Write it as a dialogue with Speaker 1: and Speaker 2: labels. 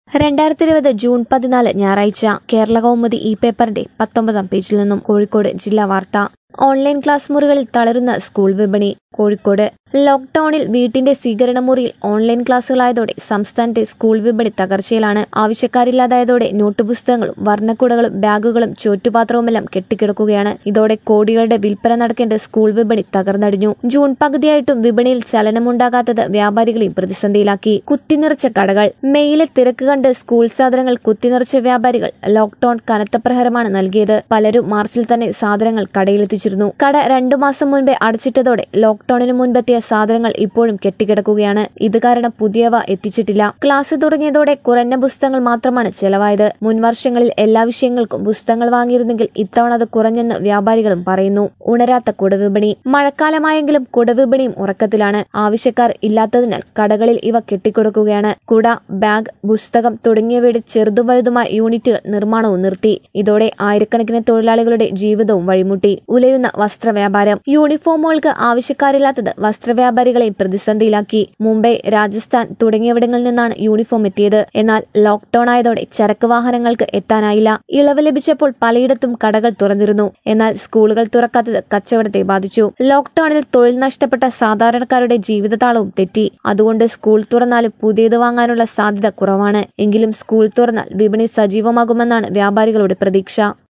Speaker 1: 2020 June 14 ഞായറാഴ്ച കേരള കൗമുദി ഈ പേപ്പറിന്റെ 19-ാം പേജിൽ നിന്നും കോഴിക്കോട് ജില്ലാ വാർത്ത. ഓൺലൈൻ ക്ലാസ് മുറികളിൽ തളരുന്ന സ്കൂൾ വിപണി. കോഴിക്കോട് ലോക്ഡൌണിൽ വീട്ടിന്റെ സ്വീകരണമുറിയിൽ ഓൺലൈൻ ക്ലാസുകളായതോടെ സംസ്ഥാനത്തെ സ്കൂൾ വിപണി തകർച്ചയിലാണ്. ആവശ്യക്കാരില്ലാതായതോടെ നോട്ട് പുസ്തകങ്ങളും വർണ്ണക്കുടകളും ബാഗുകളും ചോറ്റുപാത്രവുമെല്ലാം കെട്ടിക്കിടക്കുകയാണ്. ഇതോടെ കോടികളുടെ വിൽപ്പന നടക്കേണ്ട സ്കൂൾ വിപണി തകർന്നടിഞ്ഞു. ജൂൺ പകുതിയായിട്ടും വിപണിയിൽ ചലനമുണ്ടാകാത്തത് വ്യാപാരികളെയും പ്രതിസന്ധിയിലാക്കി. കുത്തിനിറച്ച കടകൾ. മെയിലെ തിരക്ക് കണ്ട് സ്കൂൾ സാധനങ്ങൾ കുത്തിനിറച്ച വ്യാപാരികൾ ലോക്ഡൌൺ കനത്ത പ്രഹരമാണ് നൽകിയത്. പലരും മാർച്ചിൽ തന്നെ സാധനങ്ങൾ കടയിലെത്തിച്ചിരുന്നു. കട 2 മാസം മുൻപേ അടച്ചിട്ടതോടെ ലോക്ഡൌണിന് മുൻപെത്തിയ സാധനങ്ങൾ ഇപ്പോഴും കെട്ടിക്കിടക്കുകയാണ്. ഇത് കാരണം പുതിയവ എത്തിച്ചിട്ടില്ല. ക്ലാസ് തുടങ്ങിയതോടെ കുറഞ്ഞ പുസ്തകങ്ങൾ മാത്രമാണ് ചെലവായത്. മുൻവർഷങ്ങളിൽ എല്ലാ വിഷയങ്ങൾക്കും പുസ്തകങ്ങൾ വാങ്ങിയിരുന്നെങ്കിൽ ഇത്തവണ അത് കുറഞ്ഞെന്ന് വ്യാപാരികളും പറയുന്നു. ഉണരാത്ത കുടവിപണി. മഴക്കാലമായെങ്കിലും കുടവിപണിയും ഉറക്കത്തിലാണ്. ആവശ്യക്കാർ ഇല്ലാത്തതിനാൽ കടകളിൽ ഇവ കെട്ടിക്കൊടുക്കുകയാണ്. കുട, ബാഗ്, പുസ്തകം തുടങ്ങിയവയുടെ ചെറുതും വലുതുമായ യൂണിറ്റുകൾ നിർമ്മാണവും നിർത്തി. ഇതോടെ ആയിരക്കണക്കിന് തൊഴിലാളികളുടെ ജീവിതവും വഴിമുട്ടി. ഉലയുന്ന വസ്ത്രവ്യാപാരം. യൂണിഫോമുകൾക്ക് ആവശ്യക്കാരില്ലാത്തത് വസ്ത്രവ്യാപാരികളെയും പ്രതിസന്ധിയിലാക്കി. മുംബൈ, രാജസ്ഥാൻ തുടങ്ങിയവിടങ്ങളിൽ നിന്നാണ് യൂണിഫോം എത്തിയത്. എന്നാൽ ലോക്ഡൌൺ ആയതോടെ ചരക്ക് വാഹനങ്ങൾക്ക് എത്താനായില്ല. ഇളവ് ലഭിച്ചപ്പോൾ പലയിടത്തും കടകൾ തുറന്നിരുന്നു. എന്നാൽ സ്കൂളുകൾ തുറക്കാത്തത് കച്ചവടത്തെ ബാധിച്ചു. ലോക്ഡൌണിൽ തൊഴിൽ നഷ്ടപ്പെട്ട സാധാരണക്കാരുടെ ജീവിതതാളവും തെറ്റി. അതുകൊണ്ട് സ്കൂൾ തുറന്നാലും പുതിയത് വാങ്ങാനുള്ള സാധ്യത കുറവാണ്. എങ്കിലും സ്കൂൾ തുറന്നാൽ വിപണി സജീവമാകുമെന്നാണ് വ്യാപാരികളുടെ പ്രതീക്ഷ.